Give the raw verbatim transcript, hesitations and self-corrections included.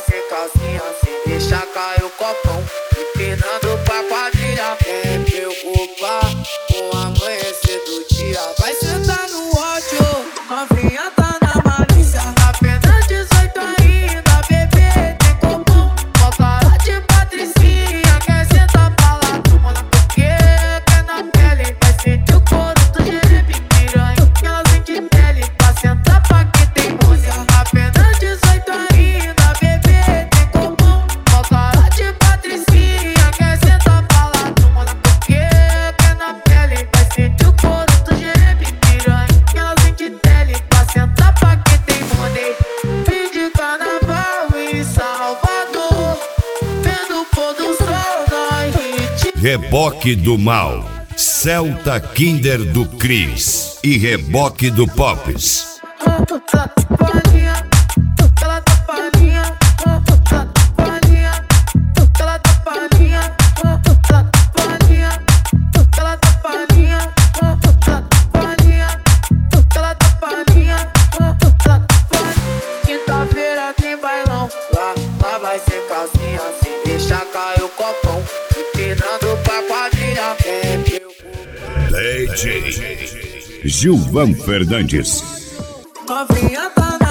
sem calcinha, sem deixar cair o copão, empinando pra quadrilha. Quem preocupar com o amanhecer do dia, vai sentar no ódio, novinha tá na malícia. Apenas dezoito ainda, bebê tem comum, ó cara de patricinha, quer sentar pra lá, mano, porque quer na pele, vai sentir o couro do jerepe, piranha, que ela sente pele, pra sentar pra quem tem música. Apenas dezoito ainda, bebê tem comum, ó cara de patricinha, quer sentar pra lá, mano, porque quer na pele, vai sentir o couro do jerepe, piranha, que ela sente pele, pra sentar pra quem tem money. Fim de carnaval em Salvador, vendo o pôr do sol na hit. Reboque do Mal, Celta Kinder do Cris e Reboque do Pops. Ela tá palinha, ela tá palinha, ela tá palinha, ela tá palinha, ela tá palinha, ela tá palinha, ela tá palinha, ela tá palinha, ela tá palinha. Quinta-feira tem bailão, lá, lá vai ser calcinha, sem deixar cair o copão, empinando pra quadrilha. Quem D J Gilvan Fernandes. novinha tá